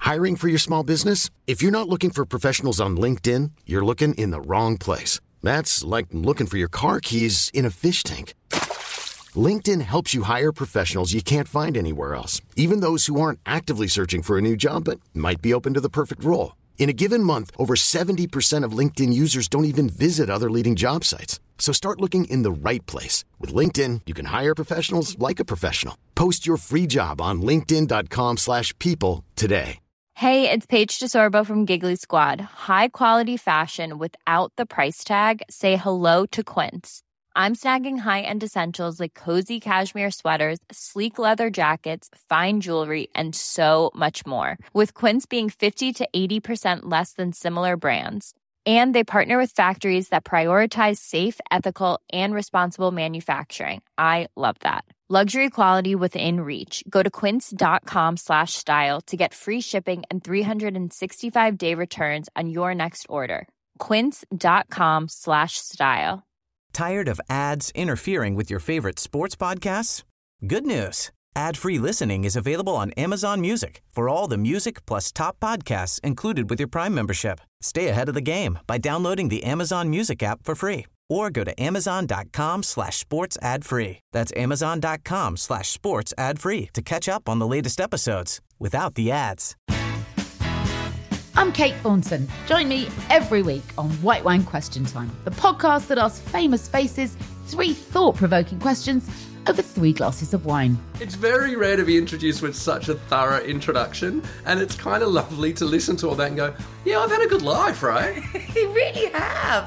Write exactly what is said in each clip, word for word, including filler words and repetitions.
Hiring for your small business? If you're not looking for professionals on LinkedIn, you're looking in the wrong place. That's like looking for your car keys in a fish tank. LinkedIn helps you hire professionals you can't find anywhere else, even those who aren't actively searching for a new job but might be open to the perfect role. In a given month, over seventy percent of LinkedIn users don't even visit other leading job sites. So start looking in the right place. With LinkedIn, you can hire professionals like a professional. Post your free job on linkedin.com slash people today. Hey, it's Paige DeSorbo from Giggly Squad. High quality fashion without the price tag. Say hello to Quince. I'm snagging high-end essentials like cozy cashmere sweaters, sleek leather jackets, fine jewelry, and so much more. With Quince being fifty to eighty percent less than similar brands. And they partner with factories that prioritize safe, ethical, and responsible manufacturing. I love that. Luxury quality within reach. Go to quince.com slash style to get free shipping and three sixty-five day returns on your next order. Quince.com slash style. Tired of ads interfering with your favorite sports podcasts? Good news. Ad-free listening is available on Amazon Music for all the music plus top podcasts included with your Prime membership. Stay ahead of the game by downloading the Amazon Music app for free or go to amazon.com slash sports ad free. That's amazon.com slash sports ad free to catch up on the latest episodes without the ads. I'm Kate Thornton. Join me every week on White Wine Question Time, the podcast that asks famous faces three thought-provoking questions over three glasses of wine. It's very rare to be introduced with such a thorough introduction, and it's kind of lovely to listen to all that and go, yeah, I've had a good life, right? You really have.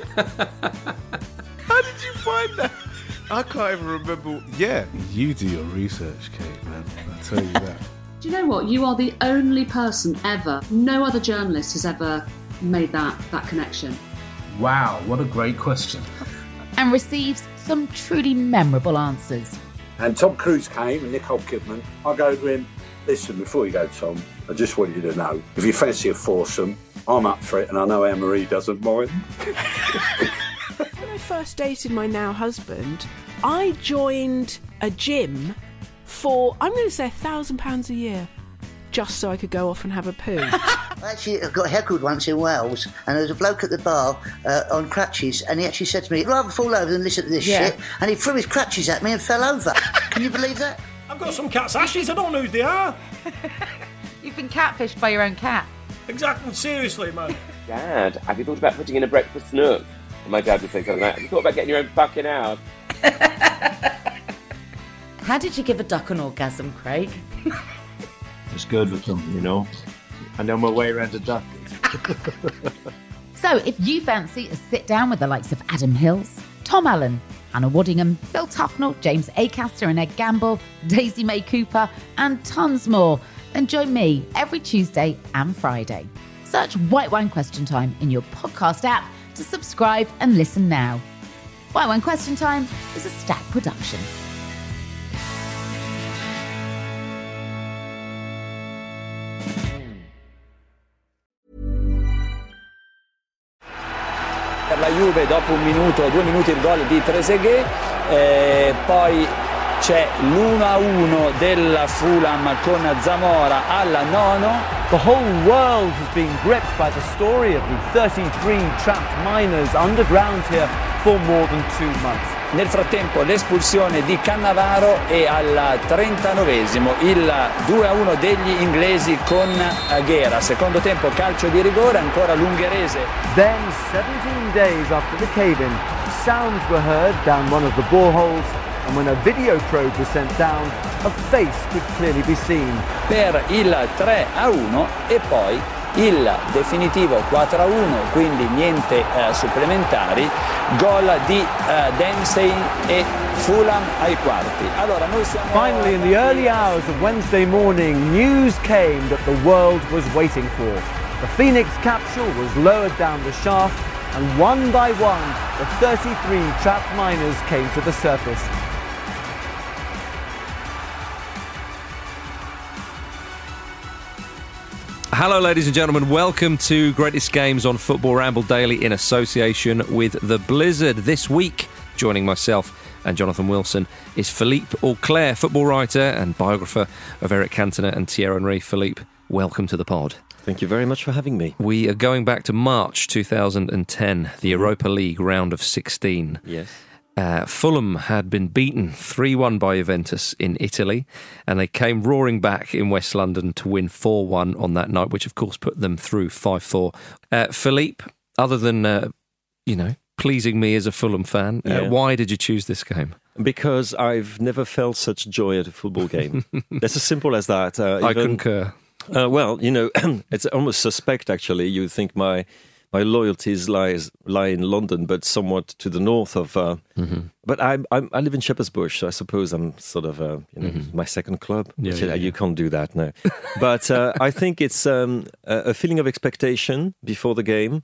How did you find that? I can't even remember. Yeah, you do your research, Kate, man. I'll tell you that. Do you know what? You are the only person ever, no other journalist has ever made that, that connection. Wow, what a great question. And receives some truly memorable answers. And Tom Cruise came and Nicole Kidman. I go to him, listen, before you go, Tom, I just want you to know, if you fancy a foursome, I'm up for it and I know Anne-Marie doesn't mind. When I first dated my now husband, I joined a gym for, I'm going to say, a thousand pounds a year, just so I could go off and have a poo. Actually, I got heckled once in Wales, and there was a bloke at the bar uh, on crutches, and he actually said to me, I'd rather fall over than listen to this Yeah. shit, and he threw his crutches at me and fell over. Can you believe that? I've got some cat's ashes, I don't know who they are. You've been catfished by your own cat. Exactly, seriously, man. Dad, have you thought about putting in a breakfast nook? And my dad would say something like, have you thought about getting your own fucking house? How did you give a duck an orgasm, Craig? It's good with them, you know. I know my way around a duck. So if you fancy a sit down with the likes of Adam Hills, Tom Allen, Anna Waddingham, Phil Tufnell, James Acaster and Ed Gamble, Daisy May Cooper, and tons more, then join me every Tuesday and Friday. Search White Wine Question Time in your podcast app to subscribe and listen now. White Wine Question Time is a Stack production. Per la Juve dopo un minuto, due minuti il gol di Trezeguet, eh, poi c'è l'uno a uno della Fulham con Zamora al nono. The whole world has been gripped by the story of the thirty-three trapped miners underground here for more than two months. Nel frattempo l'espulsione di Cannavaro e al trentanovesimo il due a uno degli inglesi con Aguera. Secondo tempo calcio di rigore, ancora l'ungherese. Then, seventeen days after the cave-in, sounds were heard down one of the boreholes, and when a video probe was sent down, a face could clearly be seen. Per il tre a uno e poi il definitivo quattro a uno, quindi niente eh, supplementari, gol di eh, Dempsey e Fulham ai quarti. Allora, noi siamo... Finally, in the early hours of Wednesday morning, news came that the world was waiting for. The Phoenix capsule was lowered down the shaft, and one by one, the thirty-three trapped miners came to the surface. Hello, ladies and gentlemen. Welcome to Greatest Games on Football Ramble Daily in association with The Blizzard. This week, joining myself and Jonathan Wilson is Philippe Auclair, football writer and biographer of Eric Cantona and Thierry Henry. Philippe, welcome to the pod. Thank you very much for having me. We are going back to March two thousand ten, the Europa League round of sixteen. Yes. Uh, Fulham had been beaten three one by Juventus in Italy, and they came roaring back in West London to win four one on that night, which of course put them through five four. Uh, Philippe, other than, uh, you know, pleasing me as a Fulham fan, uh, Yeah. why did you choose this game? Because I've never felt such joy at a football game. That's as simple as that. Uh, I even- concur. Uh, well, you know, it's almost suspect, actually. You think my my loyalties lies lie in London, but somewhat to the north of... Uh, mm-hmm. But I, I I live in Shepherd's Bush, so I suppose I'm sort of, uh, you know, Mm-hmm. my second club. Yeah, Which, yeah, uh, yeah. You can't do that, no. But uh, I think it's um, a a feeling of expectation before the game.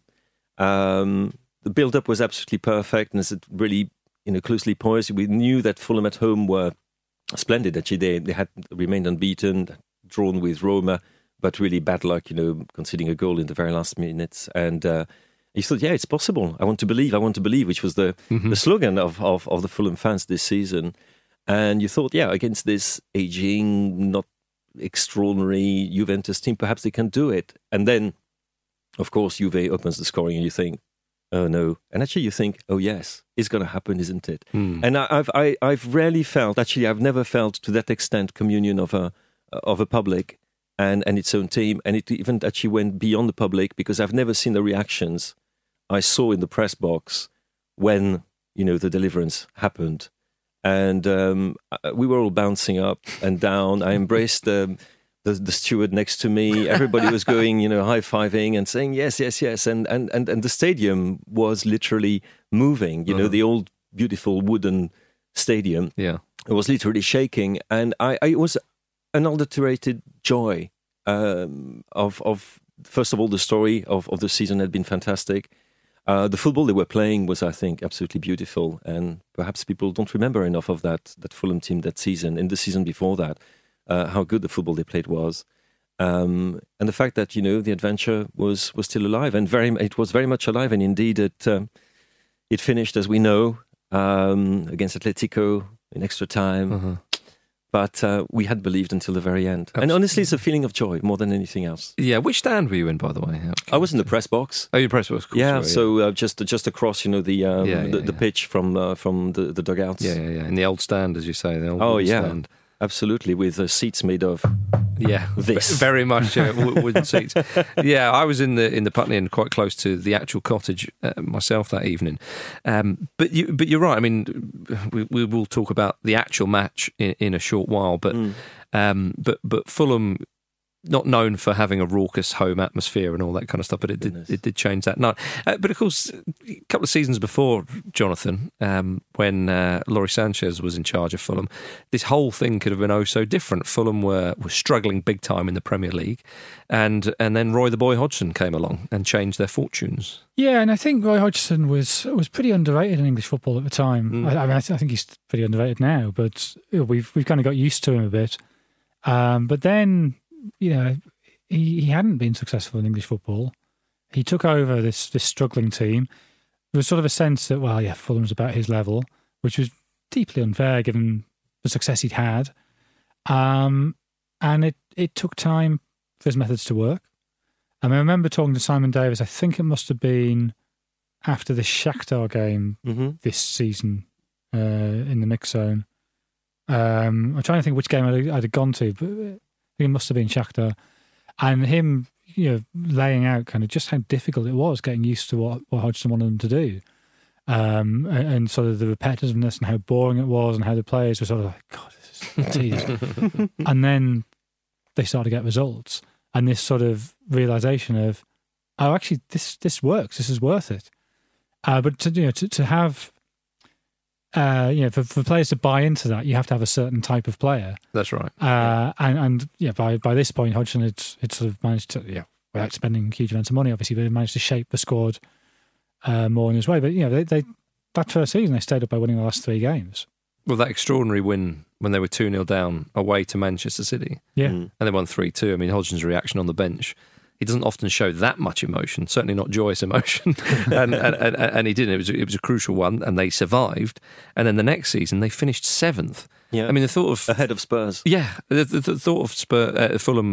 Um, the build-up was absolutely perfect, and it's really, you know, closely poised. We knew that Fulham at home were splendid. Actually, they, they had remained unbeaten, drawn with Roma, but really bad luck, you know, conceding a goal in the very last minutes. And uh, you thought, yeah, it's possible. I want to believe, I want to believe, which was the, Mm-hmm. the slogan of, of, of the Fulham fans this season. And you thought, yeah, against this aging, not extraordinary Juventus team, perhaps they can do it. And then, of course, Juve opens the scoring and you think, oh no. And actually you think, oh yes, it's going to happen, isn't it? Hmm. And I, I've I, I've rarely felt, actually I've never felt to that extent communion of a of a public and, and its own team. And it even actually went beyond the public, because I've never seen the reactions I saw in the press box when, you know, the deliverance happened. And um, we were all bouncing up and down. I embraced um, the, the steward next to me. Everybody was going, you know, high-fiving and saying, yes, yes, yes. And and, and, and the stadium was literally moving. You know, Uh-huh. the old, beautiful wooden stadium. Yeah. It was literally shaking. And I, I it was unadulterated joy um, of, of, first of all, the story of, of the season had been fantastic. Uh, the football they were playing was, I think, absolutely beautiful, and perhaps people don't remember enough of that that Fulham team that season, and the season before that, uh, how good the football they played was, um, and the fact that, you know, the adventure was was still alive, and very it was very much alive, and indeed it um, it finished, as we know, um, against Atletico in extra time. Uh-huh. But uh, we had believed until the very end. And honestly, it's a feeling of joy more than anything else. Yeah, which stand were you in, by the way? I was in the press box. Oh, your press box. Cool, Yeah, sorry, so uh, just just across, you know, the um, Yeah, yeah, the, the yeah. pitch from uh, from the, the dugouts. Yeah, yeah, yeah. In the old stand, as you say. The old Oh wooden yeah, stand. absolutely, with uh, seats made of Yeah, this v- very much uh, w- wooden seats. Yeah, I was in the in the Putney and quite close to the actual cottage uh, myself that evening. Um, but you, but you're right. I mean, we, we will talk about the actual match in, in a short while. But Mm. um, but but Fulham, not known for having a raucous home atmosphere and all that kind of stuff, but it did it did change that night. Uh, but of course, a couple of seasons before, Jonathan, um, when uh, Laurie Sanchez was in charge of Fulham, this whole thing could have been oh so different. Fulham were were struggling big time in the Premier League, and and then Roy the Boy Hodgson came along and changed their fortunes. Yeah, and I think Roy Hodgson was was pretty underrated in English football at the time. Mm. I, I mean, I, th- I think he's pretty underrated now, but you know, we've we've kind of got used to him a bit. Um, but then, you know, he, he hadn't been successful in English football. He took over this this struggling team. There was sort of a sense that, well, yeah, Fulham's about his level, which was deeply unfair given the success he'd had. Um, and it, it took time for his methods to work. I mean, I remember talking to Simon Davis, I think it must have been after the Shakhtar game Mm-hmm. this season uh, in the mix zone. Um, I'm trying to think which game I'd, I'd have gone to, but I think it must have been Shakhtar. And him, you know, laying out kind of just how difficult it was getting used to what, what Hodgson wanted them to do. Um, and, and sort of the repetitiveness and how boring it was and how the players were sort of like, God, this is tedious. And then they started to get results. And this sort of realization of, oh, actually, this this works. This is worth it. Uh, but to, you know, to, to have, uh, you know, for, for players to buy into that, you have to have a certain type of player. That's right. Uh, and, and yeah, by, by this point, Hodgson had, had sort of managed to, yeah, without spending huge amounts of money, obviously, but he managed to shape the squad uh, more in his way. But, you know, they, they that first season, they stayed up by winning the last three games. Well, that extraordinary win when they were two nil down away to Manchester City. Yeah. And they won three two. I mean, Hodgson's reaction on the bench, he doesn't often show that much emotion, certainly not joyous emotion. and, and, and, and he didn't. It was, it was a crucial one, and they survived. And then the next season, they finished seventh. Yeah. I mean, the thought of... Ahead of Spurs. Yeah. The, the, the thought of Spur, uh, Fulham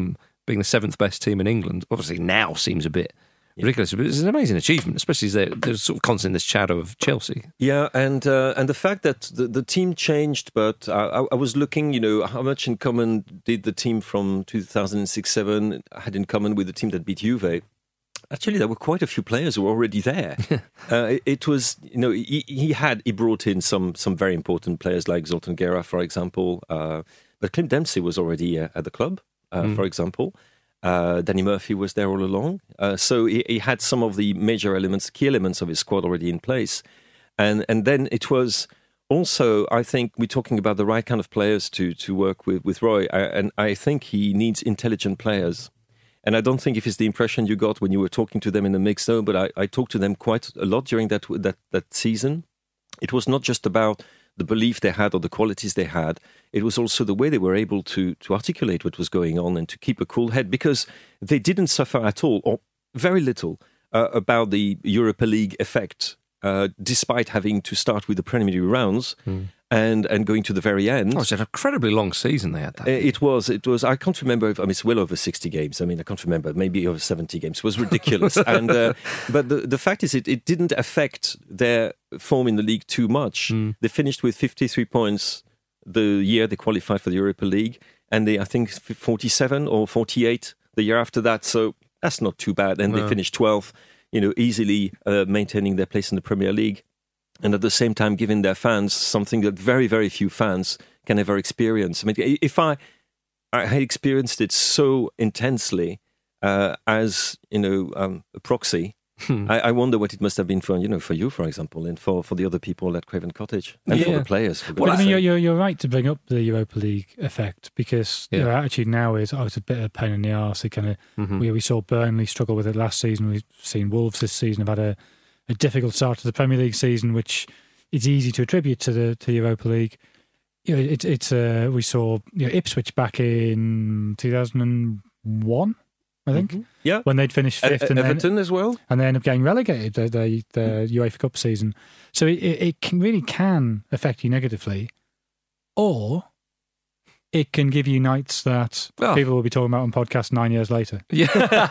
being the seventh best team in England, obviously now seems a bit yeah. ridiculous, but it's an amazing achievement, especially as they're, there's sort of constant this shadow of Chelsea. Yeah, and uh, and the fact that the, the team changed, but I, I was looking, you know, how much in common did the team from two thousand six seven had in common with the team that beat Juve. Actually, there were quite a few players who were already there. uh, it, it was, you know, he, he had he brought in some some very important players like Zoltan Gera, for example. Uh, but Clint Dempsey was already uh, at the club. Uh, mm. For example, uh, Danny Murphy was there all along. Uh, so he, he had some of the major elements, key elements of his squad already in place. And and then it was also, I think, we're talking about the right kind of players to, to work with, with Roy. I, and I think he needs intelligent players. And I don't think if it's the impression you got when you were talking to them in the mixed zone, but I, I talked to them quite a lot during that that that season. It was not just about the belief they had or the qualities they had. It was also the way they were able to to articulate what was going on and to keep a cool head, because they didn't suffer at all, or very little, uh, about the Europa League effect, uh, despite having to start with the preliminary rounds mm. and and going to the very end. Oh, it's an incredibly long season they had that. It was, it was, I can't remember, if, I mean, it's well over sixty games. I mean, I can't remember, maybe over seventy games. It was ridiculous. and uh, But the, the fact is, it, it didn't affect their form in the league too much. Mm. They finished with fifty-three points the year they qualified for the Europa League, and they, I think, forty-seven or forty-eight the year after that. So that's not too bad. And no. they finished twelfth, you know, easily uh, maintaining their place in the Premier League. And at the same time, giving their fans something that very, very few fans can ever experience. I mean, if I, I had experienced it so intensely uh, as, you know, um, a proxy, hmm. I, I wonder what it must have been for, you know, for you, for example, and for, for the other people at Craven Cottage, and yeah. for the players. For well, I mean, you're, you're, you're right to bring up the Europa League effect, because yeah. your attitude now is, oh, it's a bit of a pain in the arse. It kind of, mm-hmm. we, we saw Burnley struggle with it last season. We've seen Wolves this season have had a a difficult start to the Premier League season, which is easy to attribute to the to Europa League. You know, it, it's uh, we saw you know, Ipswich back in two thousand one, I think. Mm-hmm. Yeah, when they'd finished fifth, e- and Everton then, as well, and they end up getting relegated the the, the mm-hmm. UEFA Cup season. So it, it can, really can affect you negatively, or it can give you nights that oh. people will be talking about on podcasts nine years later. Yeah,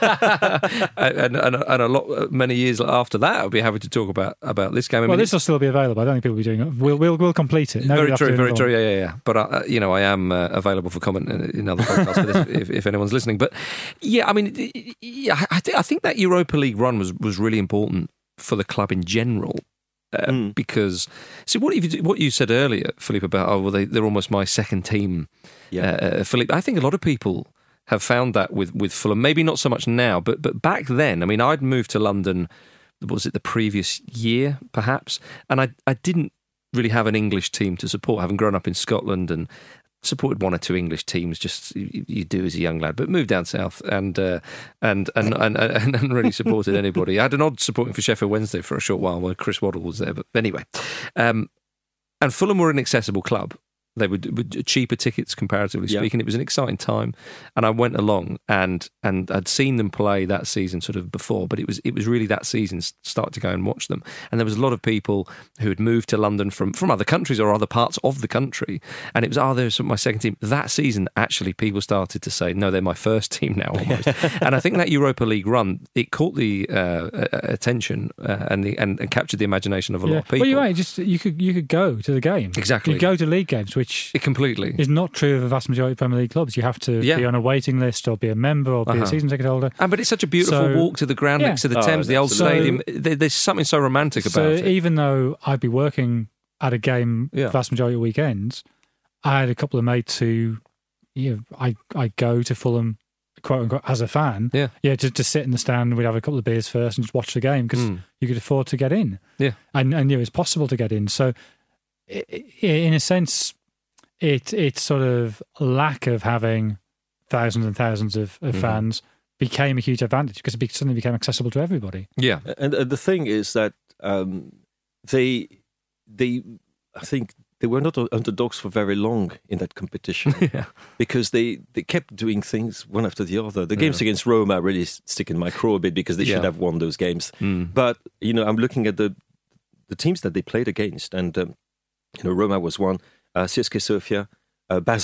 and, and and a lot many years after that, I'll be happy to talk about about this game. I well, mean, this will still be available. I don't think people will be doing it. We'll we'll we'll complete it. Nobody very true, very true. Yeah, yeah, yeah. But uh, you know, I am uh, available for comment in, in other podcasts for this, if, if anyone's listening. But yeah, I mean, yeah, I think I think that Europa League run was was really important for the club in general. Uh, mm. Because, see, what you what you said earlier, Philippe, about oh, well, they they're almost my second team. Yeah, uh, Philippe. I think a lot of people have found that with with Fulham. Maybe not so much now, but but back then. I mean, I'd moved to London. Was it the previous year, perhaps? And I I didn't really have an English team to support, having grown up in Scotland and supported one or two English teams, just you, you do as a young lad, but moved down south and uh, and, and, and and and really supported anybody. I had an odd supporting for Sheffield Wednesday for a short while when Chris Waddle was there, but anyway. Um, and Fulham were an accessible club. They were, were cheaper tickets, comparatively speaking. Yeah. It was an exciting time, and I went along and and I'd seen them play that season sort of before, but it was it was really that season start to go and watch them. And there was a lot of people who had moved to London from, from other countries or other parts of the country, and it was oh, there's my second team. That season, actually, people started to say, no, they're my first team now almost. And I think that Europa League run, it caught the uh, attention uh, and the and, and captured the imagination of a yeah. lot of people. Well, you're right. Just you could you could go to the game exactly. You go to league games. Which it completely is not true of a vast majority of Premier League clubs. You have to yeah. be on a waiting list or be a member or be uh-huh. a season ticket holder. And but it's such a beautiful so, walk to the ground yeah. next to the oh, Thames, the old so, stadium. There's something so romantic so about it. Even though I'd be working at a game yeah. the vast majority of weekends, I had a couple of mates who, you know, I I go to Fulham, quote unquote, as a fan. Yeah, yeah, to to sit in the stand. We'd have a couple of beers first and just watch the game because mm. you could afford to get in. Yeah, and and you know, it's possible to get in. So, in a sense, it it's sort of lack of having thousands and thousands of, of mm. fans became a huge advantage because it suddenly became accessible to everybody. Yeah, and uh, the thing is that um, they they I think they were not underdogs for very long in that competition yeah. because they, they kept doing things one after the other. The games yeah. against Roma really stick in my craw a bit because they yeah. should have won those games. Mm. But you know, I'm looking at the the teams that they played against, and um, you know, Roma was one, uh, C S K A Sofia, uh, Basel,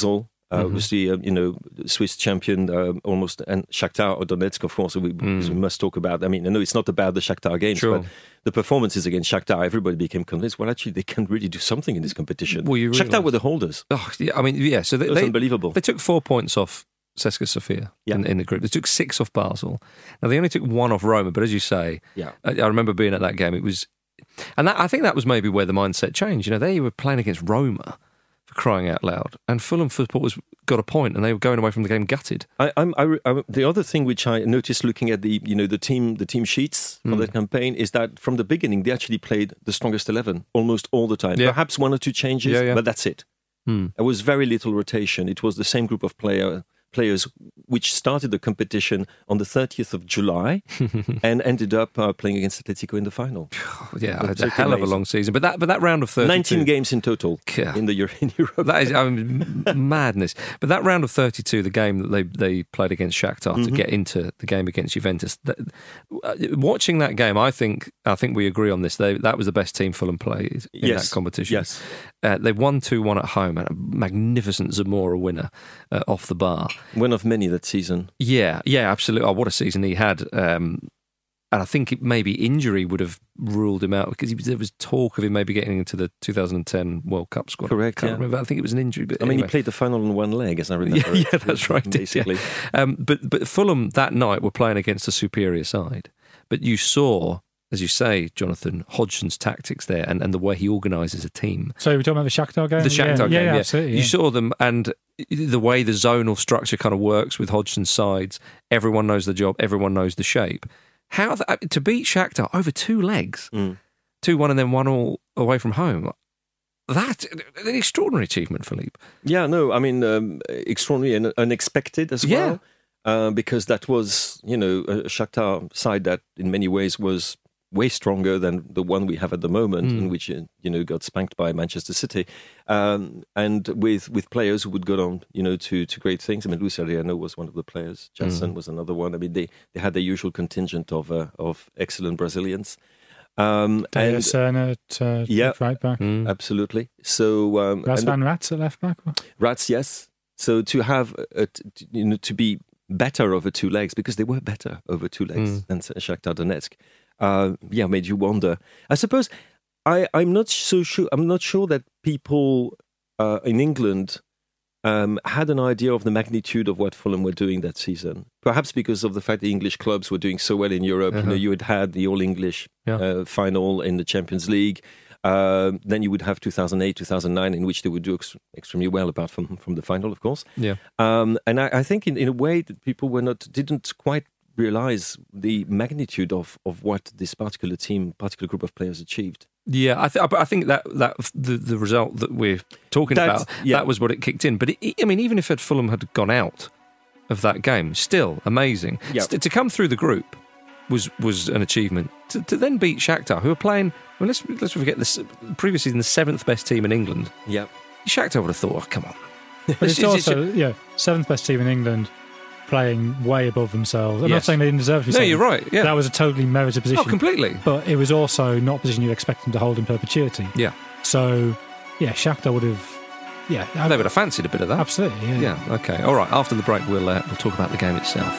Uh, Mhm. Obviously, uh, you know, Swiss champion, uh, almost, and Shakhtar or Donetsk, of course, we, Mm. we must talk about. I mean, I know it's not about the Shakhtar games, Sure. but the performances against Shakhtar, everybody became convinced, well, actually, they can really do something in this competition. Well, you Shakhtar realise- were the holders. Oh, yeah, I mean, yeah. So they, It was they, unbelievable. They took four points off CSKA Sofia in, in the group. They took six off Basel. Now they only took one off Roma, but as you say, Yeah. I, I remember being at that game. It was, and that, I think that was maybe where the mindset changed. You know, they were playing against Roma, for crying out loud, and Fulham supporters got a point, and they were going away from the game gutted. I, I'm, I, I, the other thing which I noticed looking at the you know the team the team sheets for Mm. that campaign is that from the beginning they actually played the strongest eleven almost all the time. Yeah. Perhaps one or two changes, Yeah, yeah. but that's it. Mm. There was very little rotation. It was the same group of player, players which started the competition on the thirtieth of July and ended up uh, playing against Atletico in the final. Yeah, That's it's a pretty hell of a amazing. long season. But that, but that round of thirty-two, nineteen games in total Yeah. in the Euro- in Europe. That is I mean, madness. But that round of thirty-two, the game that they, they played against Shakhtar to Mhm. get into the game against Juventus, that, uh, watching that game, I think I think we agree on this. They, that was the best team Fulham played in Yes. that competition. Yes. Uh, they won two one at home, and a magnificent Zamora winner uh, off the bar. One of many that season. Yeah, yeah, absolutely. Oh, what a season he had. Um, and I think it, maybe injury would have ruled him out because he was, there was talk of him maybe getting into the two thousand ten World Cup squad. Correct, Can't yeah. remember. I think it was an injury. But I mean, anyway. he played the final on one leg, as I remember. Yeah, it. yeah, that's right. Basically. Yeah. Um, but but Fulham that night were playing against a superior side. But you saw, as you say, Jonathan, Hodgson's tactics there and, and the way he organises a team. So we're talking about the Shakhtar game? The Shakhtar yeah, game, yeah, yeah. absolutely. You yeah. saw them and the way the zonal structure kind of works with Hodgson's sides. Everyone knows the job. Everyone knows the shape. How the, to beat Shakhtar over two legs, Mm. two one and then one all away from home. That an extraordinary achievement, Philippe. Yeah, no, I mean, um, extraordinary and unexpected as Yeah. well, uh, because that was, you know, a Shakhtar side that in many ways was way stronger than the one we have at the moment, Mm. in which, uh, you know, got spanked by Manchester City, um, and with with players who would go on, you know, to, to great things. I mean, Luis Adriano was one of the players, Janssen Mm. was another one. I mean, they, they had their usual contingent of uh, of excellent Brazilians. Um, Daya and Serna at uh, yeah, right back. Mm. absolutely. So um, and- Razvan Rats at left back. Rats, yes. So to have, a, t- you know, to be better over two legs, because they were better over two legs Mm. than Shakhtar Donetsk, uh, yeah, made you wonder. I suppose I, I'm not so sure. I'm not sure that people uh, in England um, had an idea of the magnitude of what Fulham were doing that season. Perhaps because of the fact the English clubs were doing so well in Europe. Uh-huh. You know, you had had the All English Yeah. uh, final in the Champions League. Uh, then you would have two thousand eight, two thousand nine, in which they would do ex- extremely well, apart from, from the final, of course. Yeah. Um, and I, I think, in, in a way, that people were not didn't quite realize the magnitude of, of what this particular team, particular group of players achieved. Yeah, I, th- I think that that the, the result that we're talking That's- about, yeah. that was what it kicked in. But it, I mean, even if Fulham had gone out of that game, still amazing. Yeah. St- to come through the group was was an achievement. To, to then beat Shakhtar, who are playing, well, let's let's forget this. Previous season, the seventh best team in England. Yeah, Shakhtar would have thought, oh, come on. But it's also, yeah, seventh best team in England, playing way above themselves. I'm not Yes. saying they didn't deserve to be No, seventh. you're right, yeah. That was a totally merited position. Oh, completely. But it was also not a position you expect them to hold in perpetuity. Yeah. So, yeah, Shakhtar would have, yeah. They would have fancied a bit of that. Absolutely, yeah. Yeah, okay. All right, after the break, we'll, uh, we'll talk about the game itself.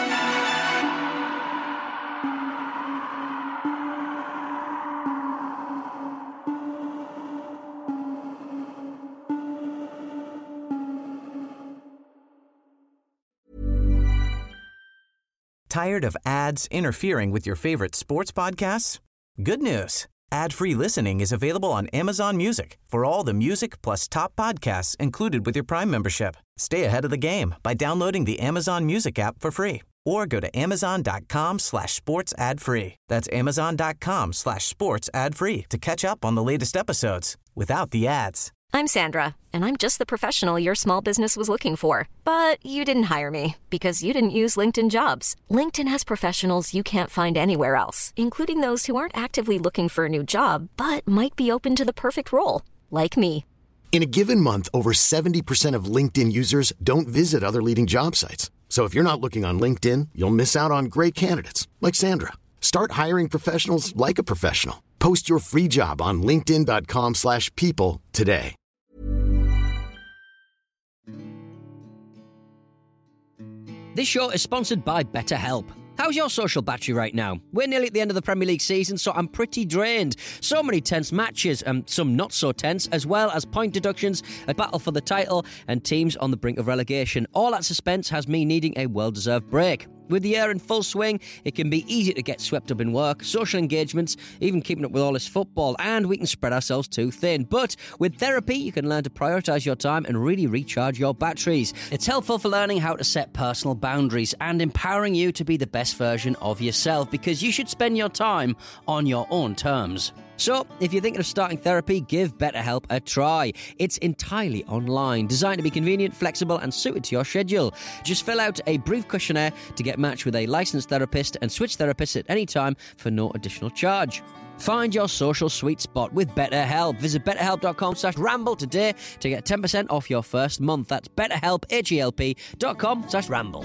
Tired of ads interfering with your favorite sports podcasts? Good news. Ad-free listening is available on Amazon Music for all the music plus top podcasts included with your Prime membership. Stay ahead of the game by downloading the Amazon Music app for free or go to amazon.com slash sports ad free. That's amazon.com slash sports ad free to catch up on the latest episodes without the ads. I'm Sandra, and I'm just the professional your small business was looking for. But you didn't hire me because you didn't use LinkedIn Jobs. LinkedIn has professionals you can't find anywhere else, including those who aren't actively looking for a new job, but might be open to the perfect role, like me. In a given month, over seventy percent of LinkedIn users don't visit other leading job sites. So if you're not looking on LinkedIn, you'll miss out on great candidates like Sandra. Start hiring professionals like a professional. Post your free job on linkedin.com slash people today. This show is sponsored by BetterHelp. How's your social battery right now? We're nearly at the end of the Premier League season, so I'm pretty drained. So many tense matches, and some not so tense, as well as point deductions, a battle for the title, and teams on the brink of relegation. All that suspense has me needing a well-deserved break. With the year in full swing, it can be easy to get swept up in work, social engagements, even keeping up with all this football, and we can spread ourselves too thin. But with therapy, you can learn to prioritise your time and really recharge your batteries. It's helpful for learning how to set personal boundaries and empowering you to be the best version of yourself, because you should spend your time on your own terms. So, if you're thinking of starting therapy, give BetterHelp a try. It's entirely online, designed to be convenient, flexible, and suited to your schedule. Just fill out a brief questionnaire to get matched with a licensed therapist and switch therapists at any time for no additional charge. Find your social sweet spot with BetterHelp. Visit betterhelp.com slash ramble today to get ten percent off your first month. That's betterhelp, H-E-L-P dot com slash ramble.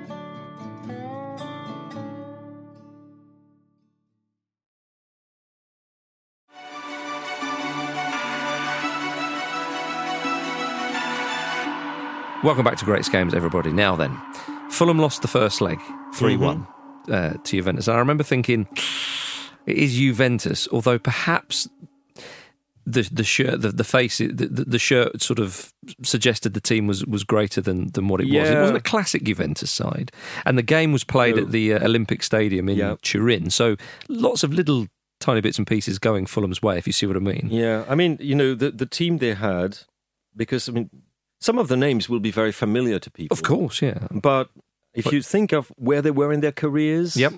Welcome back to Greats Games, everybody. Now then, Fulham lost the first leg, three one, mm-hmm. uh, to Juventus. And I remember thinking, it is Juventus, although perhaps the the shirt, the, the face, the, the shirt sort of suggested the team was, was greater than, than what it yeah. was. It wasn't a classic Juventus side. And the game was played no. at the uh, Olympic Stadium in yeah. Turin. So lots of little tiny bits and pieces going Fulham's way, if you see what I mean. Yeah, I mean, you know, the, the team they had, because, I mean, some of the names will be very familiar to people. Of course, yeah. But if but, you think of where they were in their careers... Yep.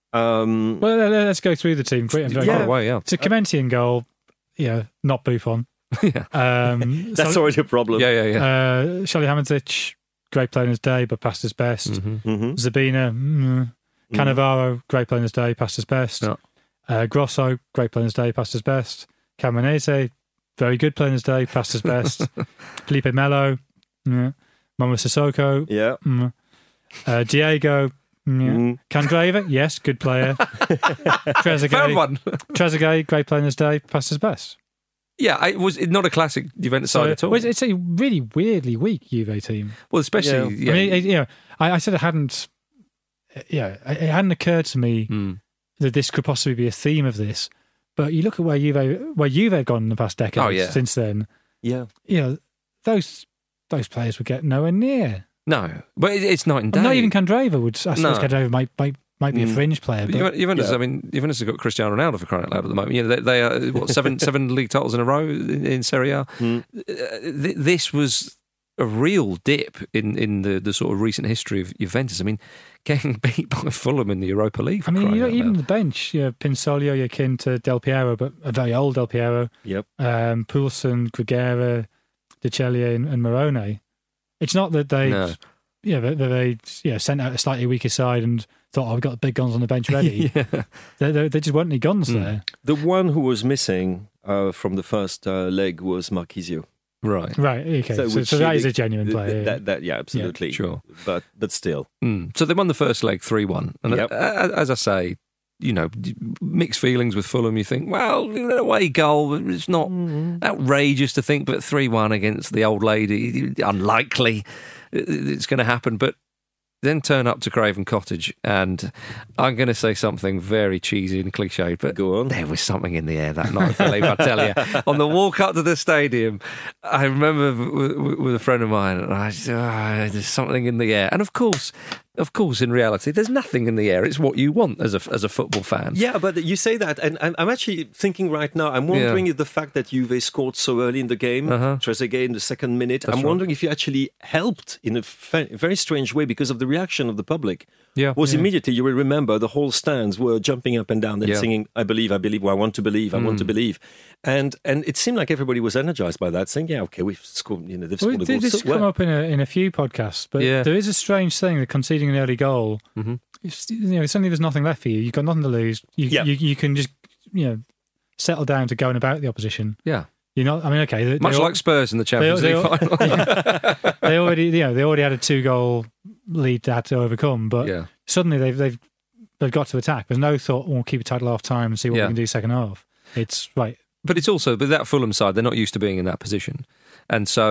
Um, well, let's go through the team. Great, very yeah. Way, yeah. So Clemente in goal, yeah, not Buffon. yeah. Um, That's so, already a problem. Yeah, yeah, yeah. Uh, Salihamidzic, great player in his day, but past his best. Mm-hmm. Mm-hmm. Zabina, mm, Cannavaro, great player in his day, past his best. Yeah. Uh, Grosso, great player in his day, past his best. Camoranesi, very good player in his day, past his best. Felipe Melo, yeah. Momo Sissoko, yeah. Mm. Uh, Diego, yeah. Mm. Candreva, yes, good player. Trezeguet, Found one. Trezeguet, great player in his day, past his best. Yeah, it was not a classic Juventus so, side at all. Well, it's a really weirdly weak Juve team. Well, especially, yeah. yeah. I mean, it, you know, I, I said it hadn't. Yeah, it hadn't occurred to me mm. that this could possibly be a theme of this. But you look at where Juve, where Juve have gone in the past decade. Oh, yeah. Since then, yeah, you know, those those players would get nowhere near. No, but it's night and day. Not even Candreva would. I suppose no. Candreva might might, might be a fringe player. But Juventus, yeah. I mean, Juventus have got Cristiano Ronaldo for crying out loud at the moment. You know, they, they are what seven seven league titles in a row in, in Serie A. Mm. Uh, this was a real dip in, in the, the sort of recent history of Juventus. I mean, getting beat by Fulham in the Europa League. For I mean, you know, even loud. the bench, you know, Pinsoglio, you're akin to Del Piero, but a very old Del Piero. Yep. Um, Poulsen, Gregera, De Cellier, and, and Morone. It's not that they, no. yeah, they, they yeah, sent out a slightly weaker side and thought, oh, we've got the big guns on the bench ready. yeah. they, they, they just weren't any guns mm. there. The one who was missing uh, from the first uh, leg was Marchisio. Right, right, okay. So, so, so that is a genuine player. Th- that, that, yeah, absolutely, yeah, sure. But but still, mm. so they won the first leg three one, and yep. as I say, you know, mixed feelings with Fulham. You think, well, an away goal, it's not mm. outrageous to think, but three one against the old lady, unlikely it's going to happen. But then turn up to Craven Cottage, and I'm going to say something very cheesy and cliched, but go on. There was something in the air that night, Philippe, I tell you. On the walk up to the stadium, I remember with, with a friend of mine, and I said, oh, there's something in the air. And of course, of course, in reality, there's nothing in the air. It's what you want as a as a football fan. Yeah, but you say that, and, and I'm actually thinking right now, I'm wondering yeah. if the fact that Juve scored so early in the game, uh-huh. Trezeguet in the second minute, That's I'm right. wondering if you actually helped in a fa- very strange way because of the reaction of the public. Yeah, was yeah. immediately, you will remember, the whole stands were jumping up and down and yeah. singing, I believe, I believe, well, I want to believe, I mm. want to believe. And and it seemed like everybody was energized by that, saying, yeah, okay, we've scored, you know, they've well, scored a goal. This has so come well. up in a, in a few podcasts, but yeah. there is a strange thing that conceding an early goal, mm-hmm. it's, you know, suddenly there's nothing left for you. You've got nothing to lose. You, yeah. you, you can just, you know, settle down to going about the opposition. Yeah. You're not, I mean, okay. They, Much they like Spurs in the Champions they, League they, final. yeah, they already, you know, they already had a two-goal lead they had to overcome, but yeah. suddenly they've they've they've got to attack. There's no thought, we'll keep a title half time and see what yeah. we can do second half. It's right. But it's also, but that Fulham side, they're not used to being in that position. And so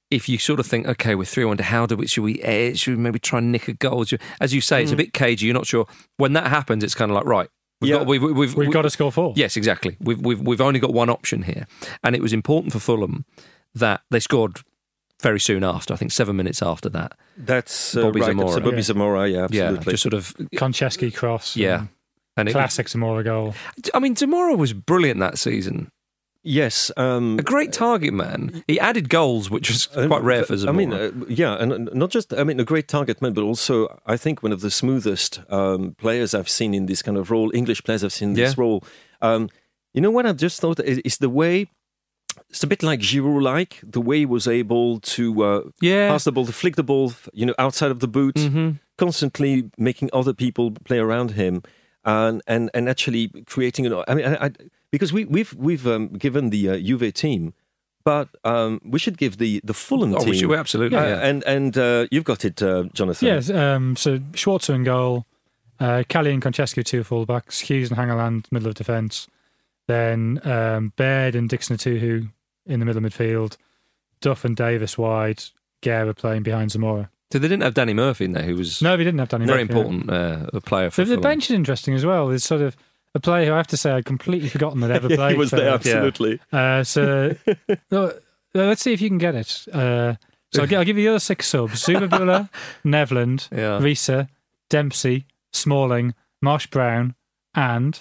if you sort of think, okay, we're three one, how do we, should we edge? Should we maybe try and nick a goal? As you say, it's a Mm. bit cagey. You're not sure. When that happens, it's kind of like, right, we've Yeah. got, we've, we've, We've got to score four. Yes, exactly. We've, we've, we've only got one option here. And it was important for Fulham that they scored very soon after, I think seven minutes after that. That's uh, Bobby right. Zamora. So Bobby Yeah. Zamora, yeah, absolutely. Yeah, just sort of... Konchesky cross. Yeah. and And it- classic Zamora goal. I mean, Zamora was brilliant that season. Yes. Um, a great target man. He added goals, which was quite rare for Zamora. I mean, uh, yeah, and uh, not just, I mean, a great target man, but also, I think, one of the smoothest um, players I've seen in this kind of role, English players I've seen in this Yeah. role. Um, you know what I just thought is, is the way, it's a bit like Giroud-like, the way he was able to uh, yeah. pass the ball, to flick the ball, you know, outside of the boot, Mm-hmm. constantly making other people play around him, and and, and actually creating, you know, I mean, I, I, because we, we've we've um, given the uh, Juve team, but um, we should give the, the Fulham Oh, team. we should, absolutely. Uh, Yeah. And and uh, you've got it, uh, Jonathan. Yes, um, so Schwarzer in goal, uh, Kelly and Konchesky two fullbacks, Hughes and Hangeland middle of defence, then um, Baird and Dixon Atuhu in the middle of midfield, Duff and Davis wide, Guerra playing behind Zamora. So they didn't have Danny Murphy in there, who was No, we didn't have Danny very Murphy, yeah. important uh, player for The, the Fulham. bench is interesting as well. There's sort of a player who I have to say I'd completely forgotten that ever Yeah, played. he was for- there, absolutely. Uh, so no, let's see if you can get it. Uh, so I'll, gi- I'll give you the other six subs: Zubabula, Nevland, Yeah. Risa, Dempsey, Smalling, Marsh Brown, and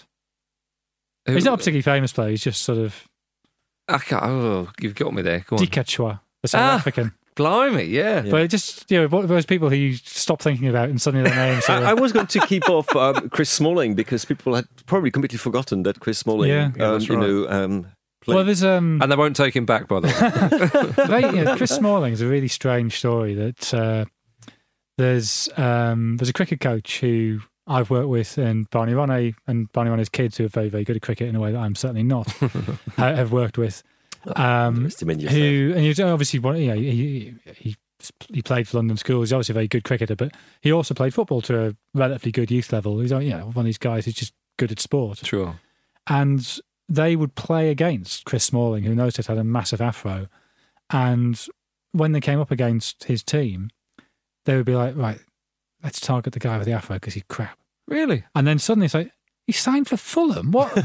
Who- he's not a particularly famous player. He's just sort of I can't, oh, you've got me there. Go on. Dikachwa, the South Ah, African. Blimey, yeah. But it just, you know, one of those people who you stop thinking about and suddenly their names. I, I was going to keep off um, Chris Smalling because people had probably completely forgotten that Chris Smalling, Yeah. um, Yeah, that's you right. know, um, played. Well, there's um, And they won't take him back, by the way. Very, you know, Chris Smalling is a really strange story. That uh, there's um, there's a cricket coach who I've worked with, and Barney Ronay and Barney Ronay's kids who are very very good at cricket in a way that I'm certainly not ha- have worked with. Um, Underestimate yourself. who and he's obviously one, you know, he, he he played for London School. He's obviously a very good cricketer, but he also played football to a relatively good youth level. He's, you know, one of these guys who's just good at sport. Sure. And they would play against Chris Smalling, who knows just had a massive afro. And when they came up against his team, they would be like, right, let's target the guy with the afro because he's crap. Really? And then suddenly it's like, he signed for Fulham? What?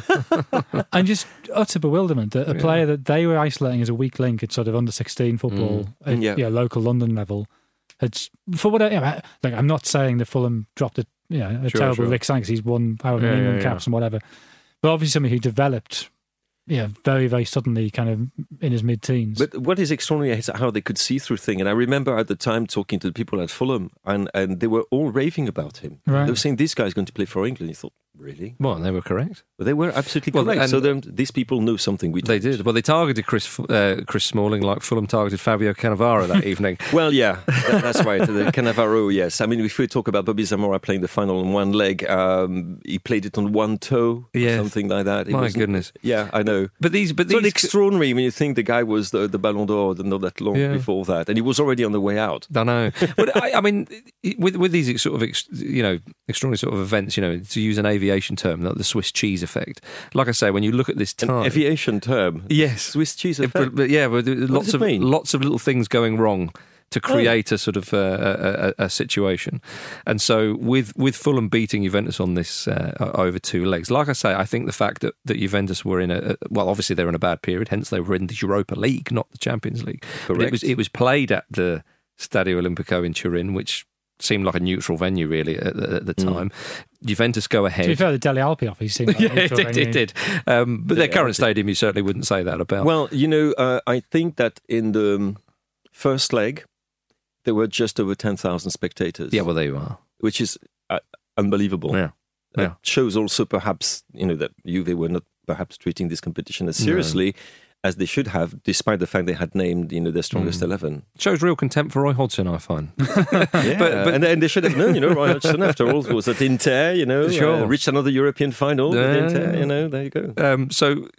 And just utter bewilderment that a Yeah. player that they were isolating as a weak link at sort of under sixteen football Mm. at Yeah. you know, local London level, had, for what I, you know, like, I'm not saying that Fulham dropped a, you know, a Sure, terrible sure. Rick Sanks, he's won however many Yeah, England yeah, caps and whatever. But obviously somebody who developed yeah, very, very suddenly kind of in his mid-teens. But what is extraordinary is how they could see through things. And I remember at the time talking to the people at Fulham, and, and they were all raving about him. Right. They were saying, this guy's going to play for England. You thought, really? Well, they were correct. But they were absolutely Well, correct. and- So then these people knew something we They didn't. did. Well, they targeted Chris uh, Chris Smalling like Fulham targeted Fabio Cannavaro that evening. Well, yeah, that, that's right. The Cannavaro, yes. I mean, if we talk about Bobby Zamora playing the final on one leg, um, he played it on one toe, Yeah. or something like that. It My was- goodness. Yeah, I know. But these, but It's not these, extraordinary when you think the guy was the, the Ballon d'Or not that long Yeah. before that, and he was already on the way out. I know. But I, I mean, with with these sort of ex, you know extraordinary sort of events, you know, to use an aviation term, like the Swiss cheese effect. Like I say, when you look at this time, An aviation term. yes, Swiss cheese But, effect. but yeah, but lots does it of mean? lots of little things going wrong to create a sort of uh, a, a, a situation. And so with with Fulham beating Juventus on this uh, over two legs, like I say, I think the fact that, that Juventus were in a, a well, obviously they were in a bad period, hence they were in the Europa League, not the Champions League. But it Correct. was it was played at the Stadio Olimpico in Turin, which seemed like a neutral venue really at the, at the Mm. time. Juventus go ahead. to be fair, the Dele Alpi office seemed like yeah, a it neutral did, it venue. did. Um, but their Yeah, current it did. stadium, you certainly wouldn't say that about. Well, you know, uh, I think that in the um, first leg, there were just over ten thousand spectators. yeah, well, there you are. Which is uh, unbelievable. Yeah. That Yeah. shows also perhaps, you know, that Juve were not perhaps treating this competition as seriously as they should have, despite the fact they had named, you know, their strongest Mm. eleven. Shows real contempt for Roy Hodgson, I find. Yeah, But- but- and, and they should have known, you know, Roy Hodgson, after all, was at Inter, you know, Sure. uh, reached another European final with Yeah. Inter, you know, there you go. Um, so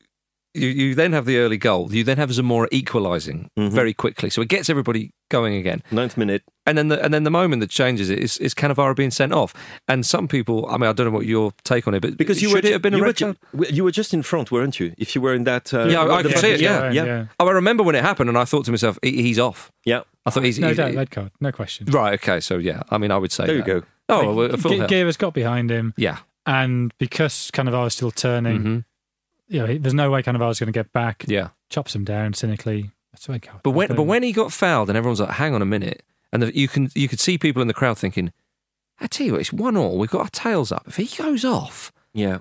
you, you then have the early goal. You then have Zamora equalising Mm-hmm. very quickly, so it gets everybody going again. Ninth minute, and then the and then the moment that changes it is, is Cannavaro being sent off. And some people, I mean, I don't know what your take on it, but because you should were it have been a you red were, card? ju- you were just in front, weren't you? If you were in that, uh, yeah, I, I the could see it. front- Yeah, yeah. Oh, I remember when it happened, and I thought to myself, he, he's off. Yeah, I thought he's no he's, doubt, he- red card, no question. Right. Okay. So yeah, I mean, I would say There you that. go. Oh, well, a full G- hell. Guerra's got behind him. Yeah. And because Cannavaro's still turning, Mhm. you know, there's no way Cannavaro's going to get back. Yeah. Chops him down cynically. That's a red card. But when I but don't- when he got fouled, and everyone's like, "Hang on a minute," and the, you can you could see people in the crowd thinking, "I tell you what, it's one all. We've got our tails up. If he goes off, yeah."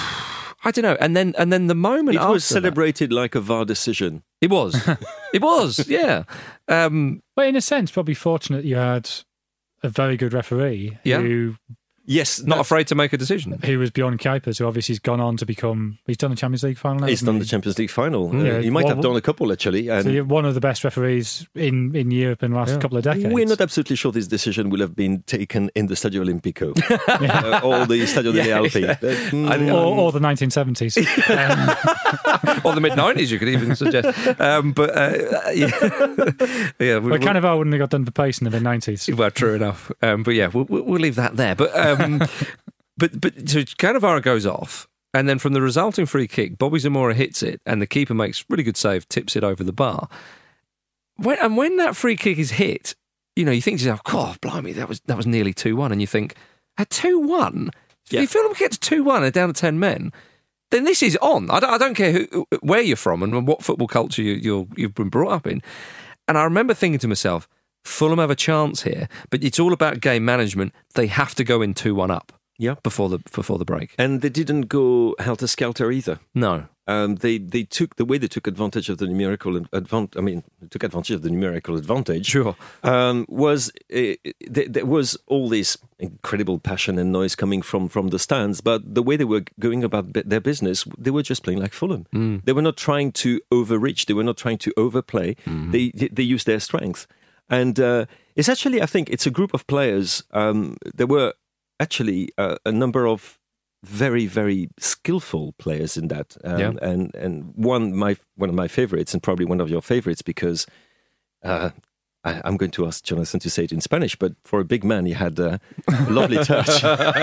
I don't know." And then and then the moment It after was celebrated like a V A R decision. that, it was, it was, yeah. Um, But in a sense, probably fortunate you had a very good referee Yeah. who Yes, not afraid to make a decision. who was Bjorn Kuipers, who obviously has gone on to become. He's done the Champions League final now. He's hasn't done he? the Champions League final. Mm. Uh, Yeah, he might well, have done a couple actually. And So you're one of the best referees in, in Europe in the last Yeah. couple of decades. We're not absolutely sure this decision will have been taken in the Stadio Olimpico uh, or the Stadio delle Yeah, Alpi. yeah. But, mm, or, or the nineteen seventies. um, or the mid nineties, you could even suggest. Um, but uh, yeah, yeah. we- but we- Cannavaro wouldn't have got done for pace in the mid nineties. Well, true enough. Um, but yeah, we'll, we'll we'll leave that there. But um, but but so Cannavaro goes off, and then from the resulting free kick, Bobby Zamora hits it, and the keeper makes a really good save, tips it over the bar. When, and when that free kick is hit, you know, you think to yourself, "God, blimey, that was that was nearly two one," and you think, at two one, if you feel like we get to two one and down to ten men, then this is on. I don't, I don't care who, where you're from and what football culture you, you're, you've been brought up in. And I remember thinking to myself, Fulham have a chance here, but it's all about game management. They have to go in two one up yeah. before the before the break. And they didn't go helter-skelter either. No. Um, they they took the way they took advantage of the numerical advantage. I mean, took advantage of the numerical advantage. Sure, um, was uh, there, there was all this incredible passion and noise coming from from the stands, but the way they were going about their business, they were just playing like Fulham. Mm. They were not trying to overreach. They were not trying to overplay. Mm. They they used their strength, and uh, it's actually I think it's a group of players. Um, there were actually uh, a number of very, very skillful players in that, um, Yeah. and and one my one of my favorites, and probably one of your favorites, because uh, I, I'm going to ask Jonathan to say it in Spanish, but for a big man, he had uh, a lovely touch.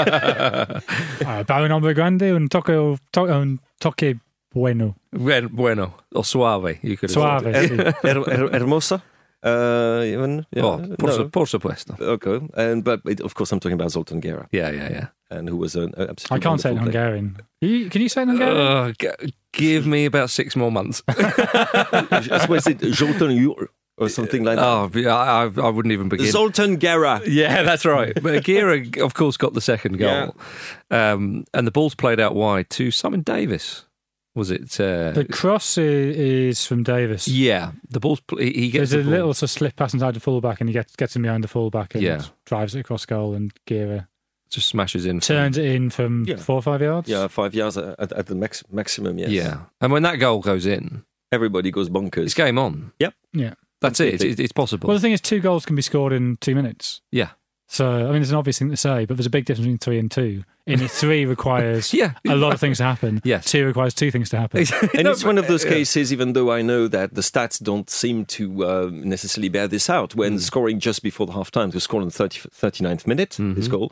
Ah, para un hombre grande, un toque, to- un toque bueno. Bueno, bueno, or suave, you could have Suave, said. sí. Her- her- hermosa. Uh, even, yeah, Oh, por, no. su- por supuesto. Okay, and but it, of course I'm talking about Zoltan Guerra. Yeah, yeah, yeah. And who was an absolutely I can't say it in wonderful player. Hungarian. You, can you say it in Hungarian? Uh, g- give me about six more months. That's why I said Zoltan Guerra or something like that. Oh, yeah, I, I, I wouldn't even begin. Zoltan Guerra. Yeah, that's right. But Aguirre, of course, got the second goal. Um, and the ball's played out wide to Simon Davis. Was it? Uh, The cross i- is from Davis. yeah, the ball's. Pl- he he gets There's a the ball. little sort of slip pass inside the fullback, and he gets gets him behind the fullback and Yeah. drives it across goal, and Gira just smashes in, turns it in from Yeah. four or five yards. Yeah, five yards at, at the max, maximum, yes. Yeah, and when that goal goes in, everybody goes bonkers. it's game on. Yep. Yeah. That's it. It's, it's possible. Well, the thing is, two goals can be scored in two minutes. Yeah. So, I mean, it's an obvious thing to say, but there's a big difference between three and two. In it, three requires Yeah. a lot of things to happen. Yes. Two requires two things to happen. And it's one of those uh, cases, even though I know that the stats don't seem to uh, necessarily bear this out, when scoring just before the half time, to score in the thirty, thirty-ninth minute, this goal,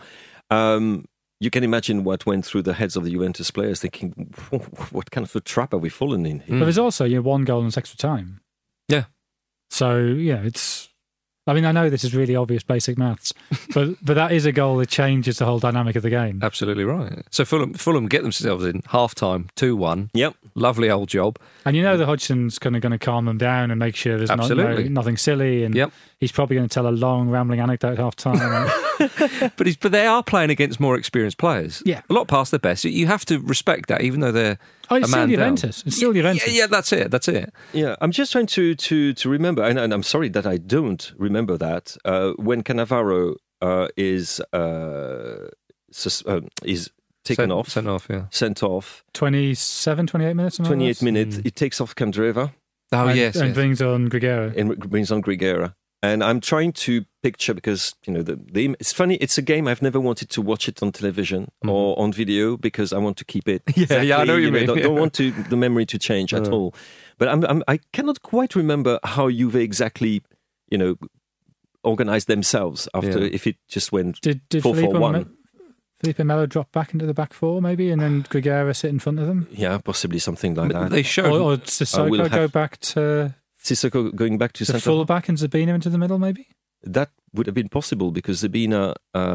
um, you can imagine what went through the heads of the Juventus players, thinking, what kind of a trap have we fallen in here? But there's also you know, one goal in extra time. Yeah. So, yeah, it's. I mean, I know this is really obvious basic maths, but but that is a goal that changes the whole dynamic of the game. Absolutely right. So Fulham, Fulham get themselves in half time, two one. Yep. Lovely old job. And you know that Hodgson's kind of going to calm them down and make sure there's not, no, Absolutely. nothing silly. And Yep. he's probably going to tell a long, rambling anecdote at half time. But he's, but they are playing against more experienced players. Yeah. A lot past their best. You have to respect that, even though they're Oh, it's a still man down. Juventus. It's still Juventus. Yeah, yeah, that's it. That's it. Yeah, I'm just trying to to to remember, and, and I'm sorry that I don't remember that uh, when Cannavaro uh, is uh, sus- uh, is taken Sent- off, sent off, yeah, sent off, twenty-seven, twenty-eight minutes. something like twenty-eight that? minutes. It takes off Candreva. Oh and, yes, and yes. brings on Grigera. And brings on Grigera. And I'm trying to picture, because, you know, the, the it's funny, it's a game I've never wanted to watch it on television mm. or on video, because I want to keep it. yeah, exactly, yeah, I know what you, you mean. Know, don't, yeah. don't want to the memory to change at uh. all. But I'm, I'm, I cannot quite remember how Juve exactly, you know, organized themselves after, yeah. if it just went did, did four four one. Felipe Melo drop back into the back four, maybe, and then Grigera sit in front of them? Yeah, possibly something like that. They showed... Or, or Sissoko we'll go back to... Sissoko going back to the centre full back and Zabina into the middle, maybe? That would have been possible, because Zabina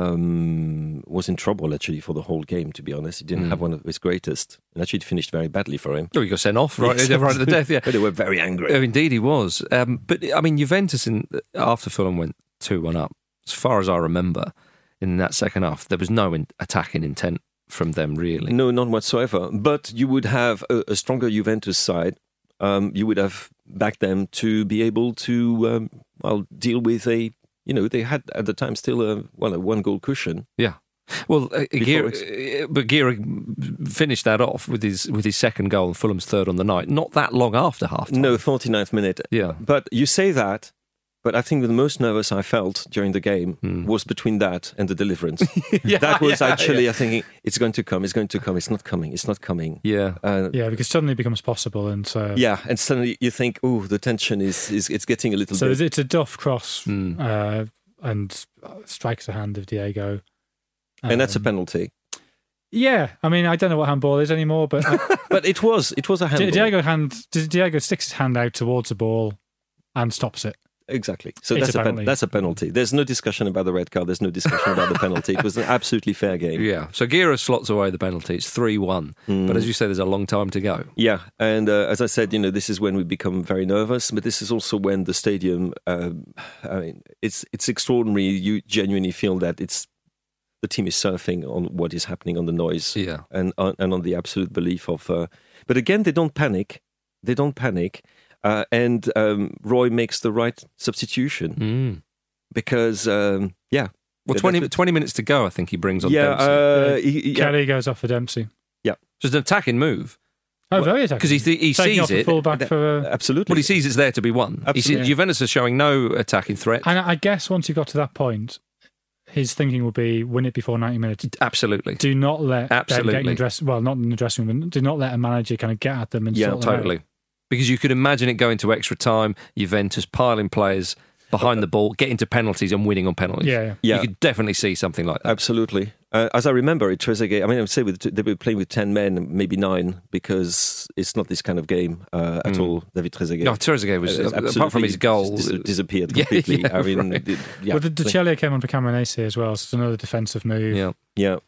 um, was in trouble, actually, for the whole game, to be honest. He didn't mm. have one of his greatest. And actually, it finished very badly for him. Oh, he got sent off right, yes. right at the death, yeah. But they were very angry. Oh, indeed, he was. Um, but, I mean, Juventus, in, after Fulham went two one up, as far as I remember, in that second half, there was no in- attacking intent from them, really. No, none whatsoever. But you would have a, a stronger Juventus side. Um, you would have backed them to be able to, um, well, deal with a, you know, they had at the time still a, well, a one goal cushion. Yeah. Well, uh, Gira, but Gira finished that off with his with his second goal and Fulham's third on the night. Not that long after half time. No, forty-ninth minute. Yeah. But you say that, but I think the most nervous I felt during the game mm. was between that and the deliverance. yeah, that was yeah, actually, yeah. I thinking, it's going to come, it's going to come, it's not coming, it's not coming. Yeah. Uh, yeah, because suddenly it becomes possible. and so Yeah, and suddenly you think, oh, the tension is, is it's getting a little so bit... So it's a Duff cross mm. uh, and strikes the hand of Diego. Um, and that's a penalty. Yeah, I mean, I don't know what handball is anymore, but... I, but it was, it was a handball. Diego, hand, Diego sticks his hand out towards the ball and stops it. Exactly. So it's that's a a, penalty. pen- that's a penalty. There's no discussion about the red card. There's no discussion about the penalty. It was an absolutely fair game. Yeah. So Gira slots away the penalty. It's three one. Mm. But as you say, there's a long time to go. Yeah. And uh, as I said, you know, this is when we become very nervous. But this is also when the stadium, uh, I mean, it's it's extraordinary. You genuinely feel that it's the team is surfing on what is happening, on the noise. Yeah. And, on, and on the absolute belief of... Uh, but again, they don't panic. They don't panic. Uh, and um, Roy makes the right substitution mm. because, um, yeah. Well, twenty, twenty minutes to go, I think he brings on yeah, Dempsey. Uh, yeah. He, he, Kelly yeah. goes off for Dempsey. Yeah. Just an attacking move. Oh, very attacking. Because he, th- he Taking sees off it. The fullback for, uh, Absolutely. Well, he sees it's there to be won. He sees, Juventus are showing no attacking threat. And I guess once you got to that point, his thinking would be win it before ninety minutes. Absolutely. Do not let Absolutely. them get in the dress. Well, not in the dressing room, but do not let a manager kind of get at them and yeah, sort them totally. out. Because you could imagine it going to extra time, Juventus piling players behind the ball, getting to penalties and winning on penalties. Yeah, yeah. yeah. You could definitely see something like that. Absolutely. Uh, as I remember it, Trezeguet, I mean, I would say with, they were playing with ten men, maybe nine, because it's not this kind of game uh, at mm. all, David Trezeguet. No, Trezeguet was, uh, apart from his goal... Dis- disappeared completely. yeah, yeah, I mean, right. it, yeah. Well, the De Celio came on for Camoranesi as well, so it's another defensive move. Yeah. Yeah.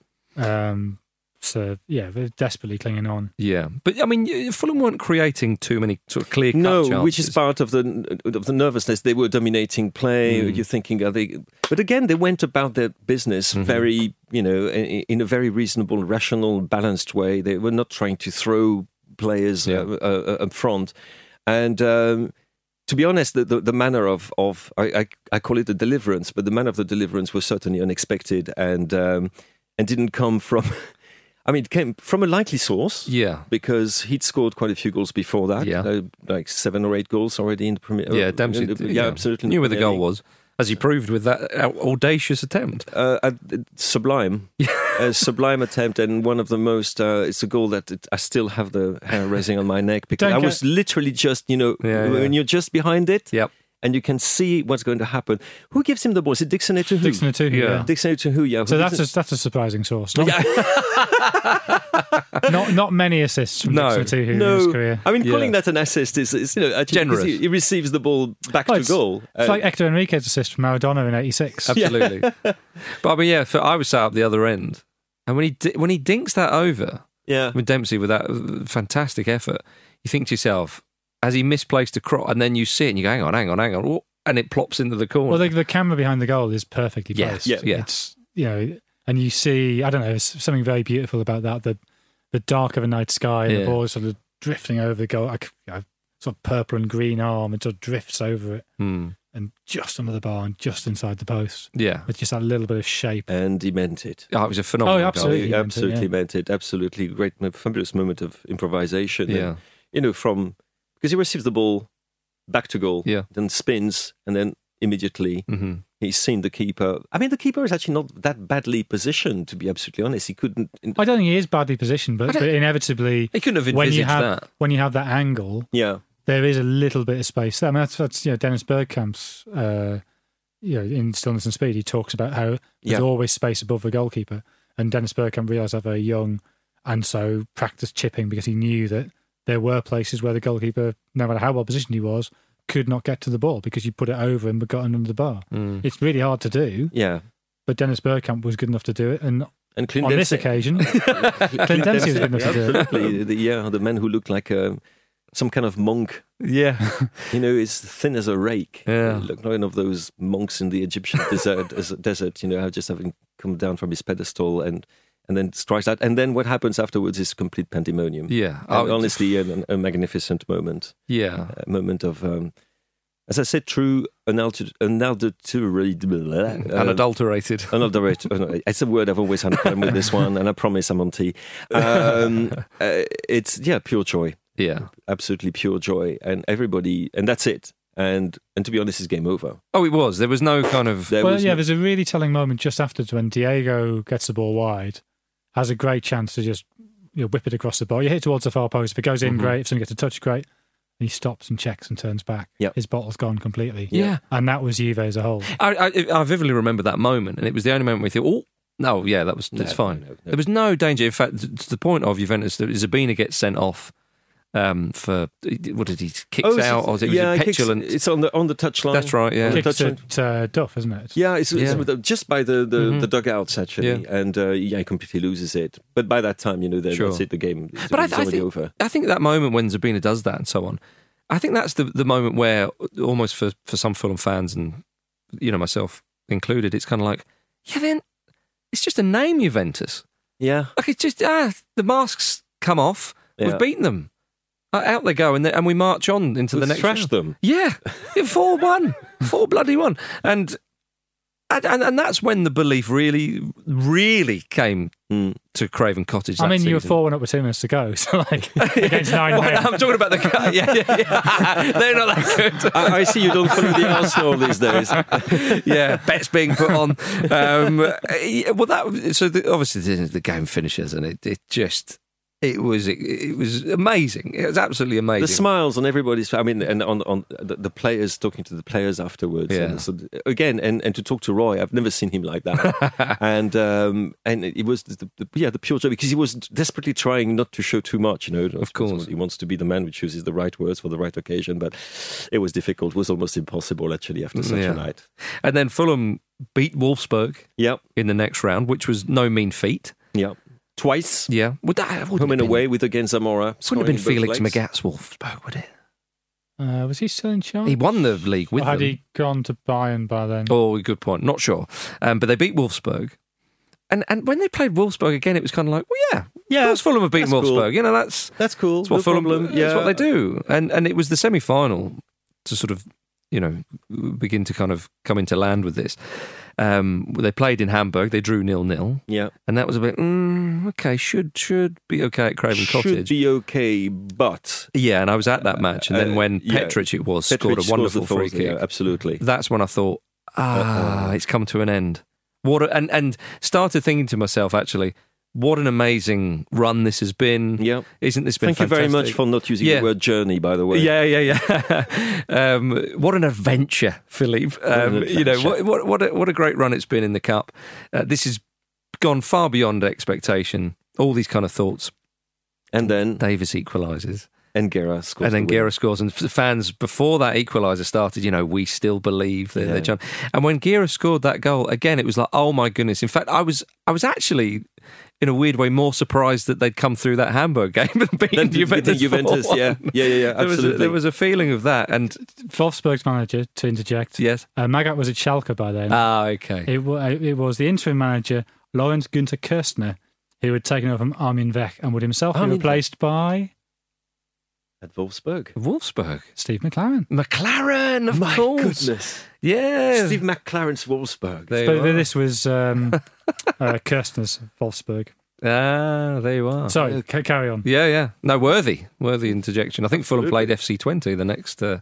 Um, So, yeah, they're desperately clinging on. Yeah. But, I mean, Fulham weren't creating too many sort of clear-cut No, chances. which is part of the of the nervousness. They were dominating play. Mm. You're thinking, are they... But again, they went about their business mm-hmm. very, you know, in, in a very reasonable, rational, balanced way. They were not trying to throw players yeah. uh, uh, up front. And... Um, to be honest, the, the, the manner of, of I, I, I call it the deliverance, but the manner of the deliverance was certainly unexpected and um, and didn't come from... I mean, it came from a likely source. Yeah. Because he'd scored quite a few goals before that. Yeah. Uh, like seven or eight goals already in the Premier Yeah, Dempsey. Uh, yeah, yeah, absolutely. Knew where the goal League. was, as he proved with that audacious attempt. Uh, uh, sublime. a sublime attempt, and one of the most... Uh, it's a goal that it, I still have the hair raising on my neck because Don't I was get... literally just, you know, yeah, when yeah. you're just behind it. Yep. And you can see what's going to happen. Who gives him the ball? Is it Dixon Etuhu? Dixon Etuhu, yeah. yeah. Dixon Etuhu, yeah. So that's a, that's a surprising source. Not, not, not many assists from no. Dixon Etuhu no. in his career. I mean, yeah. calling that an assist is, is you know, generous. He, he receives the ball back well, to it's, goal. It's uh, like Hector Enrique's assist from Maradona in eighty-six. Absolutely. Yeah. But I mean, yeah, for, I was sat up the other end, and when he di- when he dinks that over yeah. with Dempsey with that fantastic effort, you think to yourself, has he misplaced a cross? And then you see it and you go, hang on, hang on, hang on. And it plops into the corner. Well, the, the camera behind the goal is perfectly yes, placed. Yeah, yeah. It's, you know, and you see, I don't know, there's something very beautiful about that. The the dark of a night sky, and yeah. the ball is sort of drifting over the goal, like, you know, sort of purple and green arm, and sort of drifts over it, mm. and just under the bar and just inside the post. Yeah, with just that little bit of shape. And he meant it. Oh, it was a phenomenal. Oh, absolutely, goal. He meant absolutely it, yeah. meant it. Absolutely great, fabulous moment of improvisation. Yeah, and, you know, from because he receives the ball back to goal, yeah, then spins, and then immediately. Mm-hmm. He's seen the keeper. I mean, the keeper is actually not that badly positioned, to be absolutely honest. He couldn't. I don't think he is badly positioned, but, but inevitably, he couldn't have when you envisaged have that. when you have that angle, yeah, there is a little bit of space there. I mean, that's, that's you know Dennis Bergkamp's, uh, you know, in Stillness and Speed, he talks about how there's Yeah. always space above the goalkeeper, and Dennis Bergkamp realised that very young, and so practiced chipping because he knew that there were places where the goalkeeper, no matter how well positioned he was, could not get to the ball because you put it over him but got under the bar. Mm. It's really hard to do. Yeah. But Dennis Bergkamp was good enough to do it, and, And Clint on this Dempsey. occasion, Clint Dempsey was good enough to do it. Absolutely. The, yeah, the man who looked like a, some kind of monk. Yeah. You know, he's thin as a rake. Yeah. He looked like one of those monks in the Egyptian desert, as- desert, you know, just having come down from his pedestal and and then strikes out. And then what happens afterwards is complete pandemonium. Yeah. And Oh, honestly, a, a magnificent moment. Yeah. A moment of... Um, as I said, true, unalter- unadulterated, uh, Unadulterated. Unadulterated. Oh, no, it's a word I've always had a problem with this one, and I promise I'm on tea. Um, uh, it's yeah, pure joy. Yeah, absolutely pure joy, and everybody, and that's it. And and to be honest, it's game over. Oh, it was. There was no kind of. There well, was yeah, no- there's a really telling moment just afterwards when Diego gets the ball wide, has a great chance to just you know, whip it across the bar. You hit it towards the far post. If it goes in, Mhm. great. If someone gets a touch, great. And he stops and checks and turns back. Yep. His bottle's gone completely. Yeah. And that was Juve as a whole. I, I, I vividly remember that moment, and it was the only moment we thought, oh, no, yeah, that was that's No, fine. no, no, no. There was no danger. In fact, to the point of Juventus, that Zabina gets sent off um, for what did he kicks Oh, out, or was it, yeah, was he it kicks- petulant? it's on the on the touchline. That's right. Yeah, On the Kicks touchline. at uh, Duff, isn't it? Yeah, it's, it's Yeah. with the- just by the, the, Mhm. the dugouts actually, Yeah. and uh, yeah, he completely loses it. But by that time, you know, that- Sure. that's it. The game is But I, it's I already think over. I think that moment when Zabina does that and so on, I think that's the the moment where almost for, for some Fulham fans and you know myself included, it's kind of like, yeah, then it's just a name, Juventus. Yeah, Like it's just ah, the masks come off. Yeah. We've beaten them. Uh, Out they go, and then, and we march on into We the next. thrashed round. them. Yeah, four one, four bloody one, and. And, and and that's when the belief really, really came Mm. to Craven Cottage. I that mean, you were season. four one up with two minutes to go, so like against nine Well, men. I'm talking about the guy. Yeah, yeah, yeah. They're not that good. I, I see you don't follow the Arsenal these days. Yeah, bets being put on. Um, yeah, well, that so the, obviously the, the game finishes, and it, it just it was it, it was amazing. It was absolutely amazing. The smiles on everybody's. I mean, and on on the, the players talking to the players afterwards. Yeah. And so, again, and, and to talk to Roy, I've never seen him like that. and um, and it was the, the, yeah the pure joy because he was desperately trying not to show too much. You know, of course, he wants to be the man who chooses the right words for the right occasion, but it was difficult. It was almost impossible actually after such Yeah. a night. And then Fulham beat Wolfsburg. Yep. In the next round, which was no mean feat. Yeah. Twice. Yeah. Would that Home and away with against Zamora. Wouldn't have been scoring in both Felix legs. Magath's Wolfsburg, would it? Uh, was he still in charge? He won the league with Or had them. he gone to Bayern by then? Oh, good point. Not sure. Um, but they beat Wolfsburg. And and when they played Wolfsburg again, it was kind of like, well, yeah, Yeah, of course Fulham have beaten that's cool. Wolfsburg. You know, that's That's cool. that's what no Fulham. problem. That's Yeah. what they do. And and it was the semi final to sort of, you know, begin to kind of come into land with this. Um, they played in Hamburg. They drew nil nil. Yeah. And that was a bit mm, okay. Should should be okay at Craven Should Cottage. be okay, but Yeah, and I was at that match, and then Uh, when yeah. Petric it was Petric scored a scores wonderful the free fourth, kick. yeah, absolutely. That's when I thought, ah, Uh-oh. it's come to an end. What a, and and started thinking to myself, actually, what an amazing run this has been. Yeah, isn't this been? Thank you very much fantastic? for not using Yeah. the word journey, by the way. Yeah, yeah, yeah. um, what an adventure, Philippe. an Um, you know, adventure. what what what a, what a great run it's been in the cup. Uh, this has gone far beyond expectation. All these kind of thoughts. And then Davis equalises. And Guerra scores. And then the winner. Guerra scores. And the fans, before that equaliser started, you know, we still believe that Yeah. they're John. And when Guerra scored that goal, again, it was like, oh my goodness. In fact, I was I was actually, in a weird way, more surprised that they'd come through that Hamburg game and beaten Then Juventus. Juventus, four one. yeah. Yeah, yeah, yeah, There was, a, absolutely. there was a feeling of that. And Wolfsburg's manager, to interject. Yes. Uh, Magath was at Schalke by then. Ah, okay. It, wa- it was the interim manager, Lorenz Günther Kirstner, who had taken over from Armin Vech and would himself be Armin replaced by At Wolfsburg. Wolfsburg. Steve McLaren. McLaren, of My course. goodness. Yeah. Steve McLaren's Wolfsburg. There But you are. this was um, uh, Kirstner's Wolfsburg. Ah, there you are. Sorry, ca- carry on. Yeah, yeah. No, worthy. Worthy interjection. I think Fulham Absolutely. played F C twenty the next uh,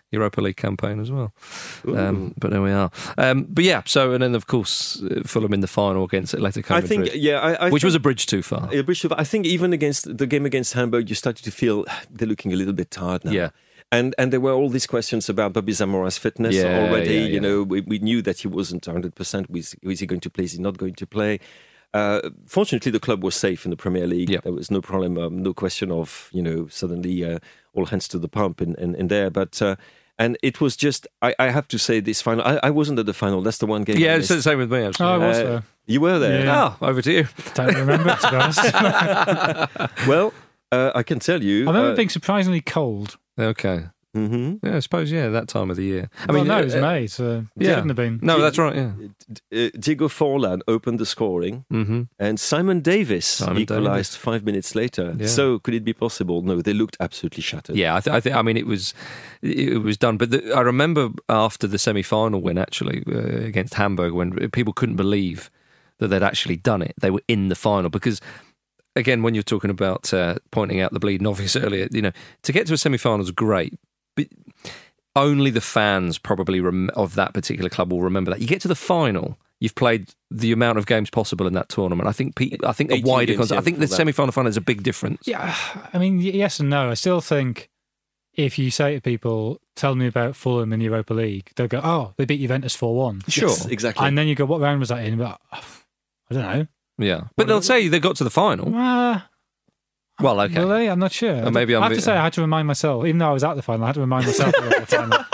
Europa League campaign as well. Um, but there we are. Um, but yeah, so, and then of course, uh, Fulham in the final against Atletico I Madrid. think, yeah, I, I which think, was a bridge too far. A bridge too far. I think even against the game against Hamburg, you started to feel they're looking a little bit tired now. Yeah. And and there were all these questions about Bobby Zamora's fitness Yeah, already. yeah, yeah. You know, we, we knew that he wasn't one hundred percent. Was, was he going to play? Is he not going to play? Uh, fortunately, the club was safe in the Premier League. Yeah. There was no problem, um, no question of, you know, suddenly uh, all hands to the pump in, in, in there. But uh, and it was just, I, I have to say, this final. I, I wasn't at the final. That's the one game. Yeah, I it's the missed. same with me. Actually. Oh, I was Uh, there. You were there. Yeah. Oh, over to you. Don't remember, to be honest. Well, uh, I can tell you. I remember uh, it being surprisingly cold. Okay. Mm-hmm. Yeah, I suppose, yeah, that time of the year. I well, mean, no, uh, it was uh, May, so it yeah. couldn't have been. No, that's right, yeah. Uh, Diego Forlan opened the scoring, mm-hmm. and Simon Davis Simon equalised Davis. five minutes later. Yeah. So, could it be possible? No, they looked absolutely shattered. Yeah, I, th- I think. I mean, it was it was done. But the, I remember after the semi-final win, actually uh, against Hamburg, when people couldn't believe that they'd actually done it. They were in the final because, again, when you're talking about uh, pointing out the bleeding obvious earlier, you know, to get to a semi-final is great, but only the fans probably rem- of that particular club will remember that. You get to the final, you've played the amount of games possible in that tournament. I think. Pe- I think a eighteen wider. games, Concept, yeah, I think the for that. semi-final final is a big difference. Yeah, I mean, y- yes and no. I still think if you say to people, tell me about Fulham in the Europa League, they'll go, oh, they beat Juventus four one. Sure, Yes, exactly. And then you go, what round was that in? But, oh, I don't know. Yeah, but they'll say they got to the final. Uh, Well, okay. Will they? I'm not sure. Or maybe I'm I have bit- to say, I had to remind myself, even though I was at the final, I had to remind myself of the final.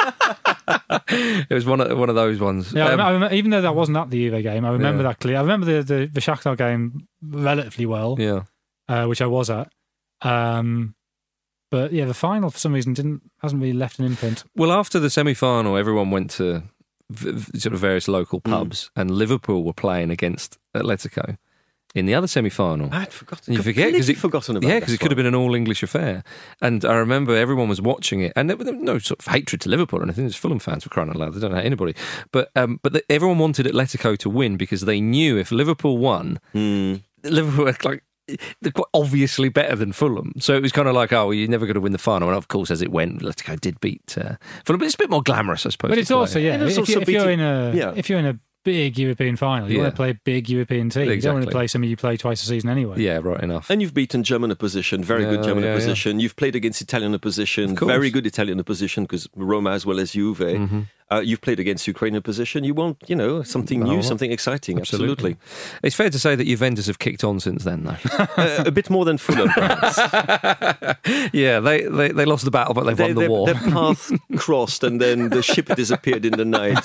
It was one of one of those ones. Yeah, I Um, rem- I remember, even though that wasn't at the Juve game, I remember Yeah. that clearly. I remember the, the, the Shakhtar game relatively well, yeah. uh, which I was at. Um, but yeah, the final for some reason didn't hasn't really left an imprint. Well, after the semi-final, everyone went to v- v- sort of various local pubs, and Liverpool were playing against Atletico in the other semi-final. I had forgotten. And you forget because completely it forgotten about yeah, that because it could have been an all-English affair. And I remember everyone was watching it, and there was no sort of hatred to Liverpool or anything. There's Fulham fans were crying out loud. They don't hate anybody, but um, but the, everyone wanted Atletico to win because they knew if Liverpool won, Liverpool were like. They're quite obviously better than Fulham, so it was kind of like, oh, well, you're never going to win the final. And of course, as it went, Atletico did beat uh, Fulham, but it's a bit more glamorous, I suppose. But to it's play. also yeah, And it's if, also you, if you're beating- in a yeah. if you're in a big European final, you Yeah. want to play a big European team. You don't want to Exactly. play somebody you play twice a season anyway. Yeah, right enough. And you've beaten German opposition, very good Yeah, German yeah, yeah. opposition. You've played against Italian opposition, Of course. very good Italian opposition, because Roma as well as Juve. Mhm. Uh, you've played against Ukrainian opposition. You want, you know, something No, new, something exciting. Absolutely. It's fair to say that Juventus have kicked on since then, though. uh, a bit more than Fulham, perhaps. yeah, they, they they lost the battle, but they've They- won the their, war. their path crossed, and then the ship disappeared in the night.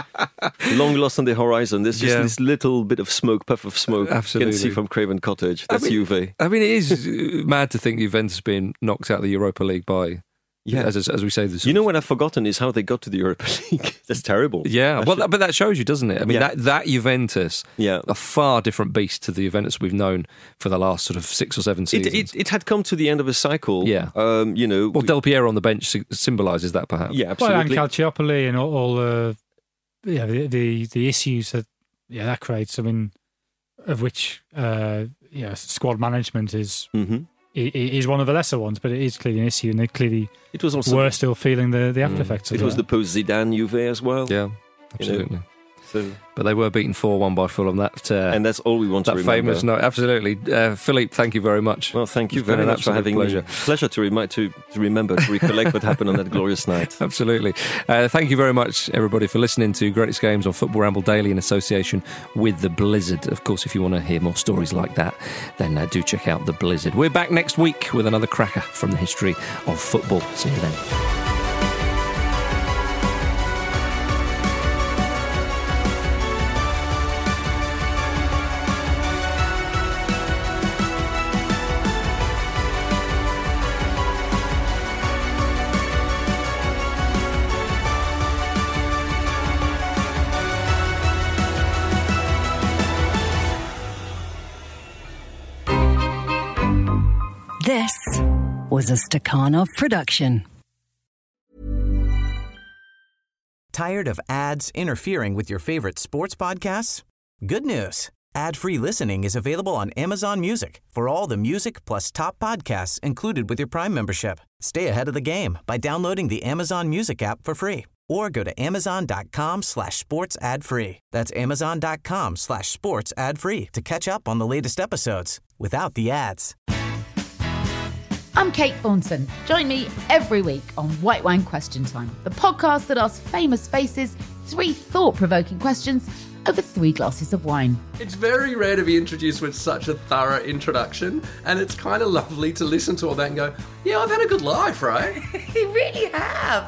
Long lost on the horizon. There's just Yeah. this little bit of smoke, puff of smoke. You Absolutely. can see from Craven Cottage. That's I mean, Juve. I mean, it is uh, mad to think Juventus being knocked out of the Europa League by, Yeah. as as we say, this. You know what I've forgotten is how they got to the Europa League. That's terrible. Yeah, well, that, but that shows you, doesn't it? I mean, Yeah. that that Juventus, Yeah. a far different beast to the Juventus we've known for the last sort of six or seven It, seasons. it, it had come to the end of a cycle. Yeah. Um, you know. well, Del Piero on the bench sy- symbolises that, perhaps. yeah, Well, and absolutely. Calciopoli and all, all the yeah the, the the issues that yeah that creates. I mean, of which uh, yeah squad management is. Mhm. i- i- Is one of the lesser ones, but it is clearly an issue, and they clearly It was also were still feeling the, the after effects of It was that. the post Zidane Juve as well. Yeah, You know, absolutely. so, But they were beaten four one by Fulham. That uh, and that's all we want that to remember. famous note. Absolutely, uh, Philippe. Thank you very much. Well, thank you It's been very an much for absolute having pleasure. me. Pleasure to, remind, to, to remember, to recollect what happened on that glorious night. Absolutely. Uh, thank you very much, everybody, for listening to Greatest Games on Football Ramble Daily in association with The Blizzard. Of course, if you want to hear more stories like that, then uh, do check out The Blizzard. We're back next week with another cracker from the history of football. See you then. This was a Stakhanov production. Tired of ads interfering with your favorite sports podcasts? Good news. Ad-free listening is available on Amazon Music for all the music plus top podcasts included with your Prime membership. Stay ahead of the game by downloading the Amazon Music app for free or go to amazon.com slash sports ad free. That's amazon.com slash sports ad free to catch up on the latest episodes without the ads. I'm Kate Thornton. Join me every week on White Wine Question Time, the podcast that asks famous faces three thought-provoking questions over three glasses of wine. It's very rare to be introduced with such a thorough introduction, and it's kind of lovely to listen to all that and go, yeah, I've had a good life, right? You really have.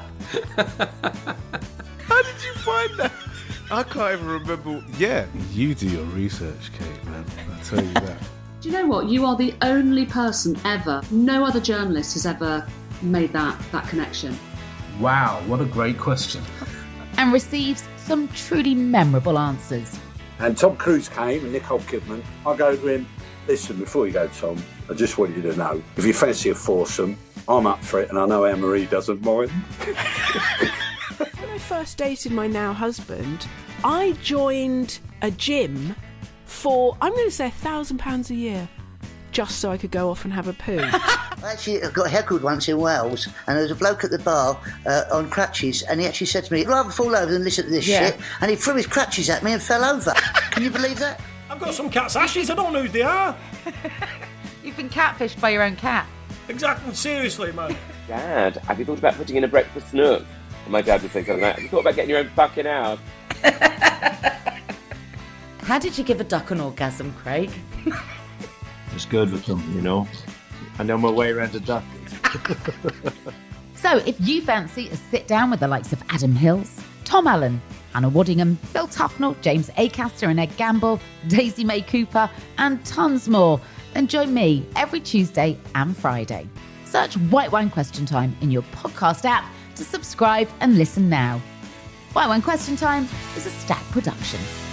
How did you find that? I can't even remember. Yeah, you do your research, Kate, man. I tell you that. Do you know what? You are the only person ever, no other journalist has ever made that, that connection. Wow, what a great question. And receives some truly memorable answers. And Tom Cruise came and Nicole Kidman. I go to him, listen, before you go, Tom, I just want you to know, if you fancy a foursome, I'm up for it, and I know Anne-Marie doesn't mind. When I first dated my now husband, I joined a gym for, I'm going to say, a thousand pounds a year, just so I could go off and have a poo. I actually got heckled once in Wales, and there was a bloke at the bar uh, on crutches, and he actually said to me, I'd rather fall over than listen to this Yeah. shit, and he threw his crutches at me and fell over. Can you believe that? I've got some cat's ashes, I don't know who they are. You've been catfished by your own cat. Exactly, seriously, man. Dad, have you thought about putting in a breakfast nook? And my dad would say something like, have you thought about getting your own fucking house? How did you give a duck an orgasm, Craig? It's good with them, you know. I know my way around a duck. So if you fancy a sit down with the likes of Adam Hills, Tom Allen, Hannah Waddingham, Phil Tufnell, James Acaster and Ed Gamble, Daisy May Cooper, and tons more, then join me every Tuesday and Friday. Search White Wine Question Time in your podcast app to subscribe and listen now. White Wine Question Time is a Stack production.